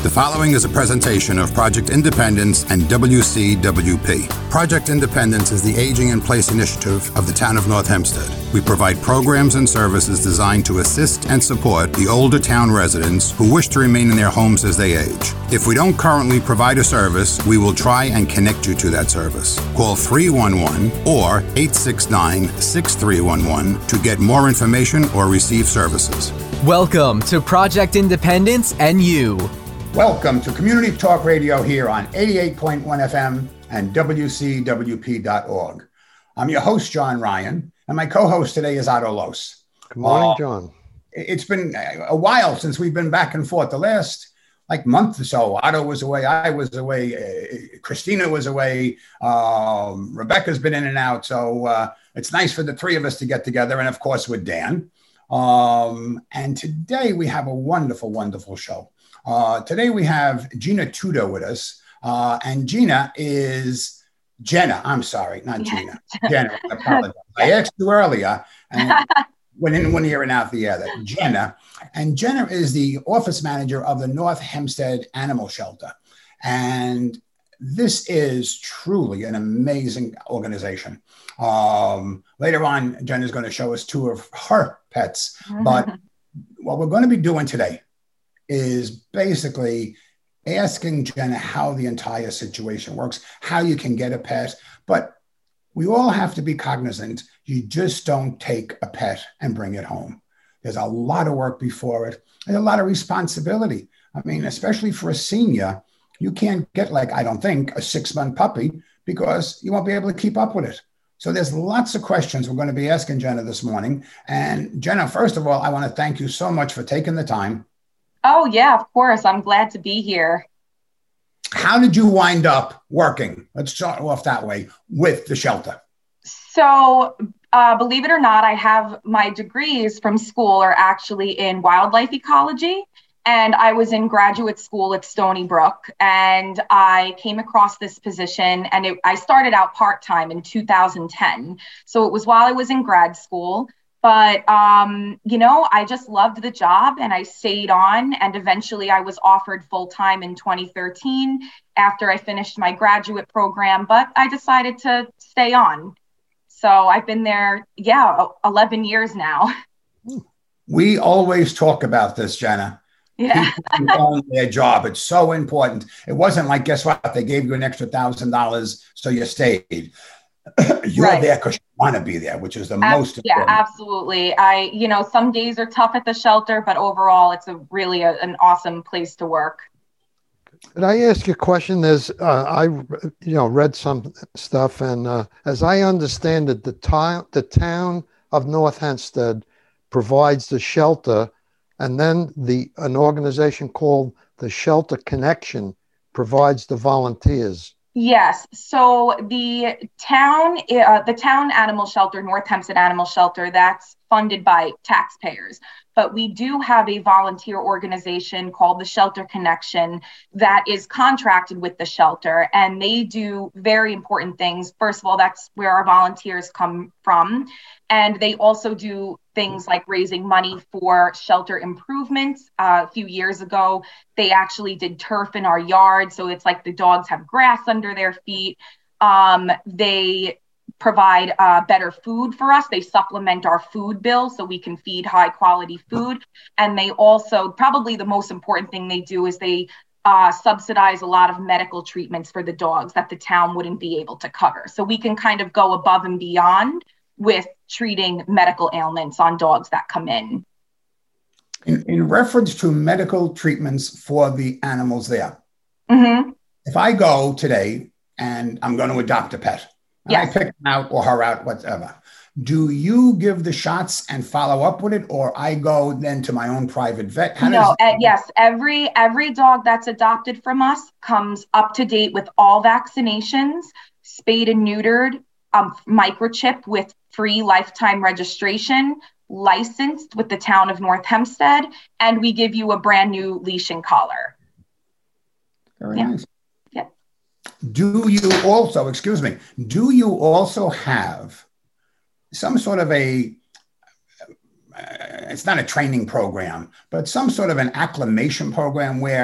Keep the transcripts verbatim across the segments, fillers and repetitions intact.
The following is a presentation of Project Independence and W C W P. Project Independence is the Aging in Place initiative of the town of North Hempstead. We provide programs and services designed to assist and support the older town residents who wish to remain in their homes as they age. If we don't currently provide a service, we will try and connect you to that service. Call three one one or eight six nine, six three one one to get more information or receive services. Welcome to Project Independence and You. Welcome to Community Talk Radio here on eighty-eight point one F M and W C W P dot org. I'm your host, John Ryan, and my co-host today is Otto Los. Good morning, uh, John. It's been a while since we've been back and forth. The last like month or so, Otto was away, I was away, uh, Christina was away, um, Rebecca's been in and out. So uh, it's nice for the three of us to get together, and of course with Dan. Um, and today we have a wonderful, wonderful show. Uh, today we have Gina Tudor with us, uh, and Gina is Jenna. I'm sorry, not Gina. Jenna. I apologize. I asked you earlier, and went in one ear and out the other. Jenna, and Jenna is the office manager of the North Hempstead Animal Shelter, and this is truly an amazing organization. Um, later on, Jenna is going to show us two of her pets, but what we're going to be doing today is basically asking Jenna how the entire situation works, how you can get a pet. But we all have to be cognizant, you just don't take a pet and bring it home. There's a lot of work before it. There's a lot of responsibility. I mean, especially for a senior, you can't get, like, I don't think, a six-month puppy because you won't be able to keep up with it. So there's lots of questions we're going to be asking Jenna this morning. And Jenna, first of all, I want to thank you so much for taking the time. Oh, yeah, of course. I'm glad to be here. How did you wind up working? Let's start off that way with the shelter. So uh, believe it or not, I have my degrees from school are actually in wildlife ecology. And I was in graduate school at Stony Brook, and I came across this position, and it, I started out part-time in two thousand ten. So it was while I was in grad school. But, um, you know, I just loved the job and I stayed on, and eventually I was offered full-time in twenty thirteen after I finished my graduate program, but I decided to stay on. So I've been there, yeah, eleven years now. We always talk about this, Jenna. Yeah. People who own their job. It's so important. It wasn't like, guess what? They gave you an extra thousand dollars, so you stayed. You're right there because you want to be there, which is the Ab- most important. Yeah, absolutely. I, you know, some days are tough at the shelter, but overall, it's a really a, an awesome place to work. Could I ask you a question? There's, uh, I, you know, read some stuff, and uh, as I understand it, the town, the town of North Hempstead provides the shelter, and then the an organization called the Shelter Connection provides the volunteers. Yes. So the town, uh, the town animal shelter, North Hempstead Animal Shelter, that's funded by taxpayers. But we do have a volunteer organization called the Shelter Connection that is contracted with the shelter, and they do very important things. First of all, that's where our volunteers come from. And they also do things like raising money for shelter improvements. Uh, a few years ago, they actually did turf in our yard. So it's like the dogs have grass under their feet. Um, they provide uh, better food for us. They supplement our food bill so we can feed high quality food. And they also, probably the most important thing they do is they uh, subsidize a lot of medical treatments for the dogs that the town wouldn't be able to cover. So we can kind of go above and beyond with treating medical ailments on dogs that come in. In, in reference to medical treatments for the animals there, mm-hmm. if I go today and I'm going to adopt a pet, and yes. I pick him out or her out, whatever, do you give the shots and follow up with it, or I go then to my own private vet? How no, does- uh, yes, every every dog that's adopted from us comes up to date with all vaccinations, spayed and neutered, um, microchip with free lifetime registration, licensed with the town of North Hempstead, and we give you a brand new leash and collar. Very yeah. nice. Yeah. Do you also, excuse me, do you also have some sort of a, uh, it's not a training program, but some sort of an acclimation program where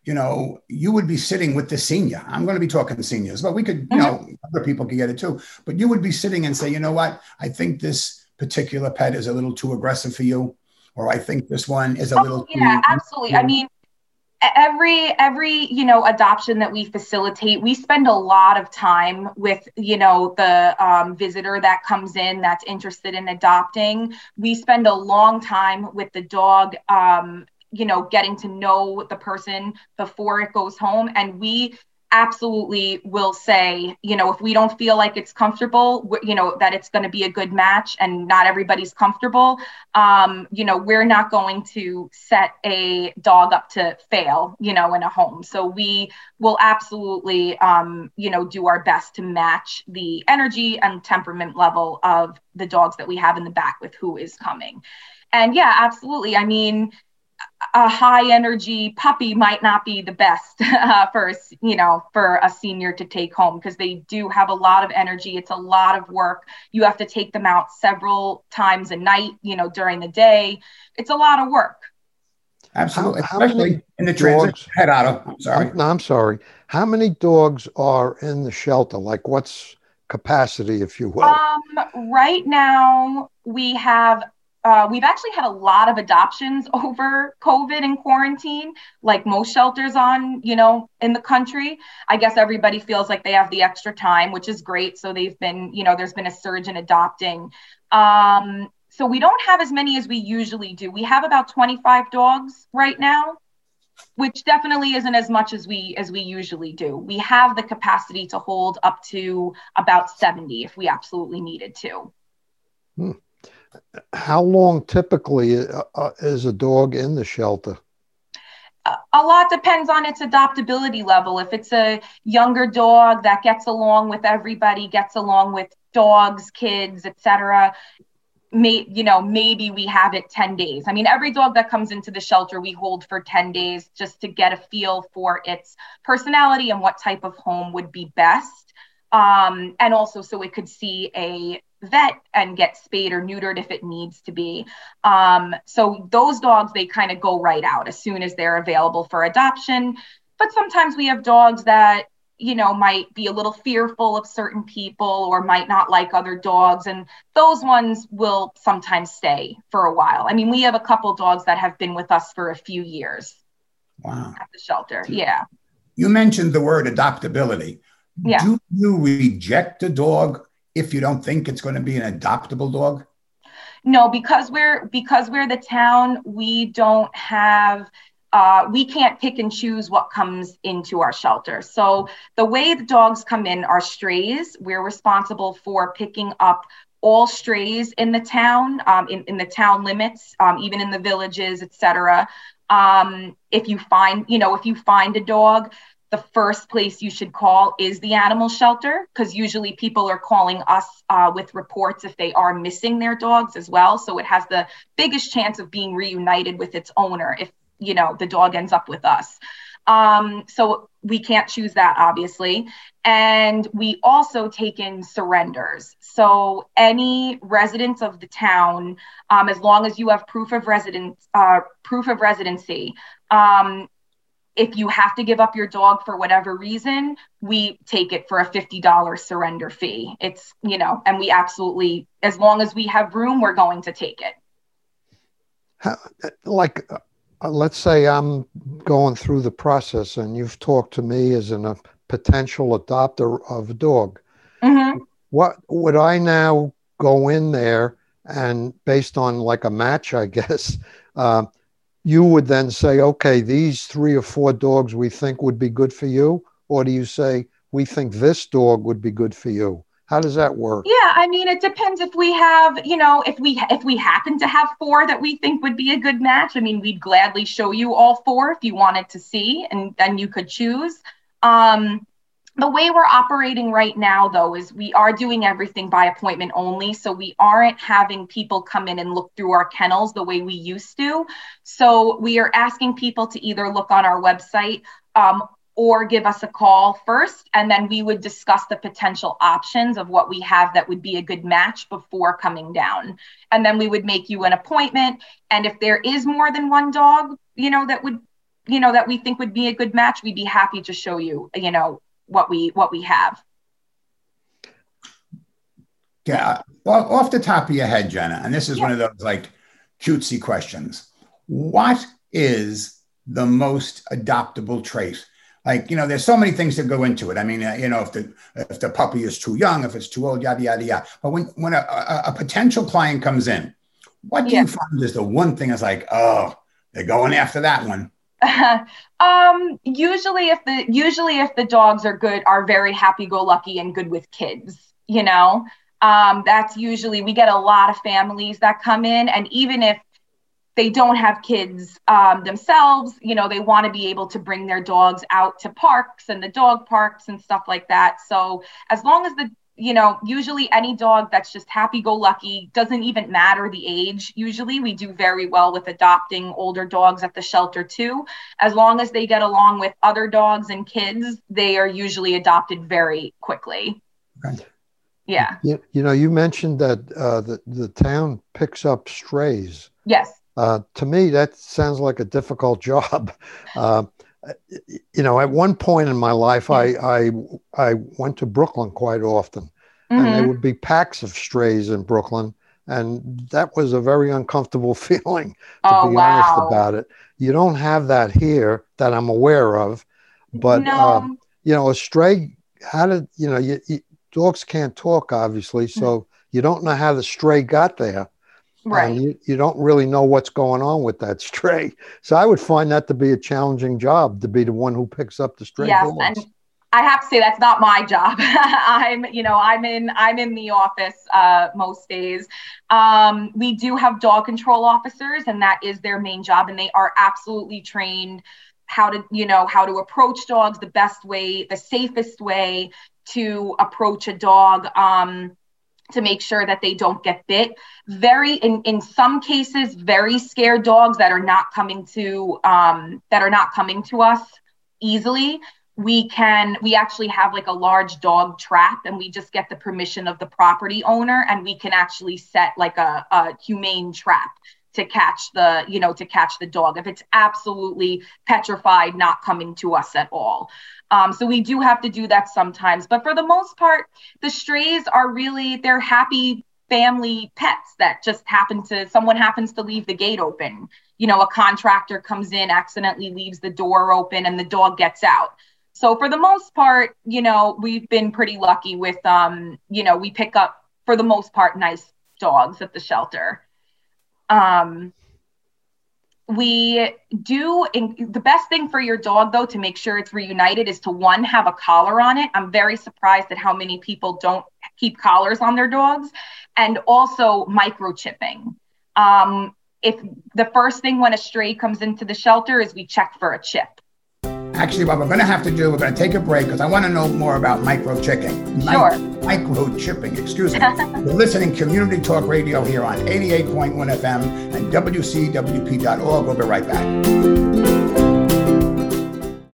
you know, you would be sitting with the senior. I'm going to be talking seniors, but we could, you know, other people could get it too. But you would be sitting and say, you know what? I think this particular pet is a little too aggressive for you, or I think this one is a Oh, little. yeah, too- absolutely. I mean, every every you know adoption that we facilitate, we spend a lot of time with you know the um, visitor that comes in that's interested in adopting. We spend a long time with the dog, um, you know, getting to know the person before it goes home, and we absolutely will say, you know, if we don't feel like it's comfortable, you know, that it's going to be a good match, and not everybody's comfortable, um, you know, we're not going to set a dog up to fail, you know, in a home. So we will absolutely, um, you know, do our best to match the energy and temperament level of the dogs that we have in the back with who is coming. And yeah, absolutely. I mean, a high energy puppy might not be the best uh, for, you know, for a senior to take home, because they do have a lot of energy. It's a lot of work. You have to take them out several times a night, you know, during the day. It's a lot of work. Absolutely. How, how Especially many in the dogs, transit. Head Otto. I'm sorry. I'm, no, I'm sorry. How many dogs are in the shelter? Like, what's capacity, if you will? Um, right now we have Uh, we've actually had a lot of adoptions over COVID and quarantine, like most shelters on, you know, in the country. I guess everybody feels like they have the extra time, which is great. So they've been, you know, there's been a surge in adopting. Um, so we don't have as many as we usually do. We have about twenty-five dogs right now, which definitely isn't as much as we as we usually do. We have the capacity to hold up to about seventy if we absolutely needed to. Hmm. How long typically uh, is a dog in the shelter? A lot depends on its adoptability level. If it's a younger dog that gets along with everybody, gets along with dogs, kids, et cetera, may, you know, maybe we have it ten days. I mean, every dog that comes into the shelter, we hold for ten days just to get a feel for its personality and what type of home would be best. Um, and also so it could see a vet and get spayed or neutered if it needs to be. Um, so those dogs, they kind of go right out as soon as they're available for adoption. But sometimes we have dogs that, you know, might be a little fearful of certain people or might not like other dogs. And those ones will sometimes stay for a while. I mean, we have a couple dogs that have been with us for a few years. Wow. At the shelter. Yeah. You mentioned the word adoptability. Yeah. Do you reject a dog if you don't think it's going to be an adoptable dog? No, because we're because we're the town, we don't have uh, we can't pick and choose what comes into our shelter. So the way the dogs come in are strays. We're responsible for picking up all strays in the town, um, in, in the town limits, um, even in the villages, et cetera. Um, if you find, you know, if you find a dog, the first place you should call is the animal shelter, because usually people are calling us uh, with reports if they are missing their dogs as well. So it has the biggest chance of being reunited with its owner if, you know, the dog ends up with us. Um, so we can't choose that, obviously. And we also take in surrenders. So any residents of the town, um, as long as you have proof of residence, uh, proof of residency, um, if you have to give up your dog for whatever reason, we take it for a fifty dollars surrender fee. It's, you know, and we absolutely, as long as we have room, we're going to take it. How, like, uh, let's say I'm going through the process and you've talked to me as an, a potential adopter of a dog. Mm-hmm. What would I now go in there and based on like a match, I guess, uh, you would then say, okay, these three or four dogs we think would be good for you? Or do you say, we think this dog would be good for you? How does that work? Yeah, I mean, it depends if we have, you know, if we if we happen to have four that we think would be a good match. I mean, we'd gladly show you all four if you wanted to see, and then you could choose. Um, The way we're operating right now, though, is we are doing everything by appointment only. So we aren't having people come in and look through our kennels the way we used to. So we are asking people to either look on our website um, or give us a call first. And then we would discuss the potential options of what we have that would be a good match before coming down. And then we would make you an appointment. And if there is more than one dog, you know, that would you know, that we think would be a good match, we'd be happy to show you, you know, what we what we have. Yeah, well, off the top of your head, Jenna, and this is yeah. one of those like cutesy questions. What is the most adoptable trait? Like, you know, there's so many things that go into it. I mean, uh, you know, if the if the puppy is too young, if it's too old, yada, yada, yada. But when, when a, a, a potential client comes in, what do yeah. you find is the one thing that's like, oh, they're going after that one? um, usually if the usually if the dogs are good, are very happy-go-lucky and good with kids, you know, um, that's usually, we get a lot of families that come in, and even if they don't have kids um, themselves, you know, they want to be able to bring their dogs out to parks and the dog parks and stuff like that. So as long as the, you know, usually any dog that's just happy-go-lucky, doesn't even matter the age. Usually we do very well with adopting older dogs at the shelter too. As long as they get along with other dogs and kids, they are usually adopted very quickly. Okay. Yeah. You, you know, you mentioned that uh, the, the town picks up strays. Yes. Uh, to me, that sounds like a difficult job. Uh, you know, at one point in my life, I, I I went to Brooklyn quite often, mm-hmm. and there would be packs of strays in Brooklyn, and that was a very uncomfortable feeling, to oh, be wow. honest about it. You don't have that here that I'm aware of, but no. uh, you know, a stray. How did you know? You, you, dogs can't talk, obviously, so mm-hmm. you don't know how the stray got there. Right. And you, you don't really know what's going on with that stray. So I would find that to be a challenging job, to be the one who picks up the stray yes, dogs. And I have to say that's not my job. I'm, you know, I'm in I'm in the office uh, most days. Um, we do have dog control officers, and that is their main job, and they are absolutely trained how to, you know, how to approach dogs the best way, the safest way to approach a dog. Um, to make sure that they don't get bit. Very, in, in some cases, very scared dogs that are not coming to, um, that are not coming to us easily. We can, we actually have like a large dog trap, and we just get the permission of the property owner, and we can actually set like a, a humane trap to catch the, you know, to catch the dog if it's absolutely petrified, not coming to us at all. Um, so we do have to do that sometimes, but for the most part, the strays are really, they're happy family pets that just happen to, someone happens to leave the gate open. You know, a contractor comes in, accidentally leaves the door open, and the dog gets out. So for the most part, you know, we've been pretty lucky with, um, you know, we pick up, for the most part, nice dogs at the shelter. Um, we do, in, the best thing for your dog, though, to make sure it's reunited is to, one, have a collar on it. I'm very surprised at how many people don't keep collars on their dogs. And also microchipping. Um, if the first thing when a stray comes into the shelter is we check for a chip. Actually, what we're going to have to do, we're going to take a break because I want to know more about microchipping. Sure. Mi- microchipping, excuse me. You're listening to Community Talk Radio here on eighty-eight point one F M and W C W P dot org. We'll be right back.